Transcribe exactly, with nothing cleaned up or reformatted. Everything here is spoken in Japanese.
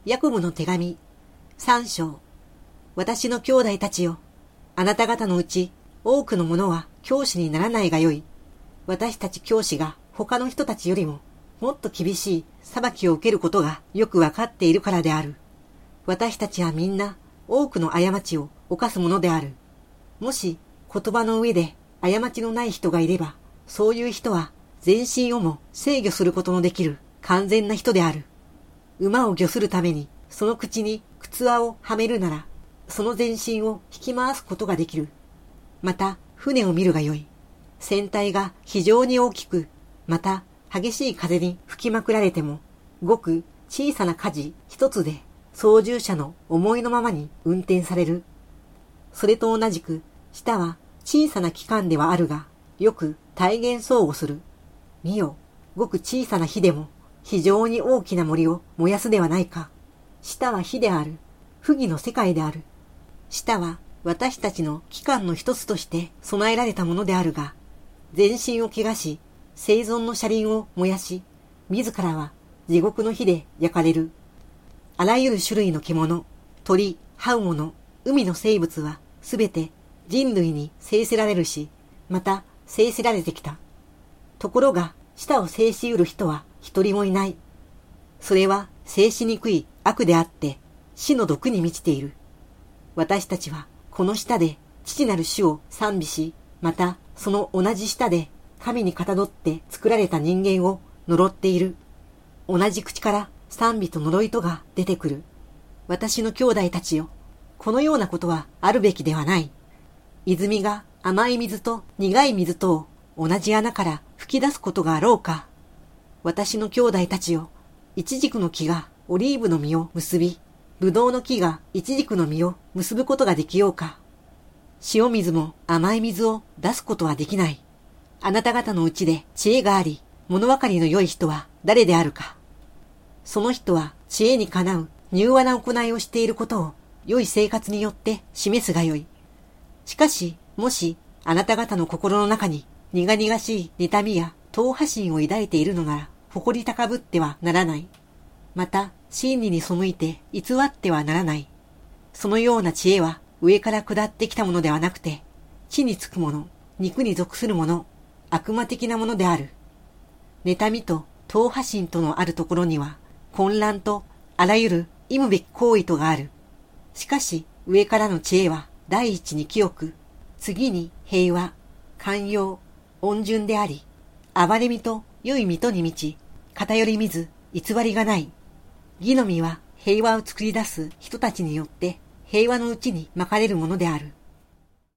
ヤコブの手紙さん章。私の兄弟たちよ、あなた方のうち多くの者は教師にならないがよい。私たち教師が他の人たちよりももっと厳しい裁きを受けることがよくわかっているからである。私たちはみんな多くの過ちを犯すものである。もし言葉の上で過ちのない人がいれば、そういう人は全身をも制御することのできる完全な人である。馬を御するためにその口に靴輪をはめるなら、その全身を引き回すことができる。また船を見るがよい。船体が非常に大きく、また激しい風に吹きまくられても、ごく小さな舵一つで操縦者の思いのままに運転される。それと同じく、舌は小さな器官ではあるが、よく体現相互する。見よ、ごく小さな火でも非常に大きな森を燃やすではないか。舌は火である。不義の世界である。舌は私たちの器官の一つとして備えられたものであるが、全身を汚し、生存の車輪を燃やし、自らは地獄の火で焼かれる。あらゆる種類の獣、鳥、這う者、海の生物はすべて人類に制せられるし、また制せられてきた。ところが、舌を制し得る人は一人もいない。それは制しにくい悪であって、死の毒に満ちている。私たちはこの舌で父なる主を賛美し、またその同じ舌で神にかたどって作られた人間を呪っている。同じ口から賛美と呪いとが出てくる。私の兄弟たちよ、このようなことはあるべきではない。泉が甘い水と苦い水とを同じ穴から吹き出すことがあろうか。私の兄弟たちよ、イチジクの木がオリーブの実を結び、ブドウの木がイチジクの実を結ぶことができようか。塩水も甘い水を出すことはできない。あなた方のうちで知恵があり、物分かりの良い人は誰であるか。その人は知恵にかなう柔和な行いをしていることを良い生活によって示すがよい。しかし、もしあなた方の心の中に苦々しい妬みや党派心を抱いているのなら、誇り高ぶってはならない。また、真理に背いて偽ってはならない。そのような知恵は上から下ってきたものではなくて、地につくもの、肉に属するもの、悪魔的なものである。妬みと党派心とのあるところには、混乱とあらゆる忌むべき行為とがある。しかし、上からの知恵は第一に清く、次に平和、寛容、温順であり、憐れみと良い身とに満ち、偏り見ず偽りがない。義の実は平和を作り出す人たちによって平和のうちにまかれるものである。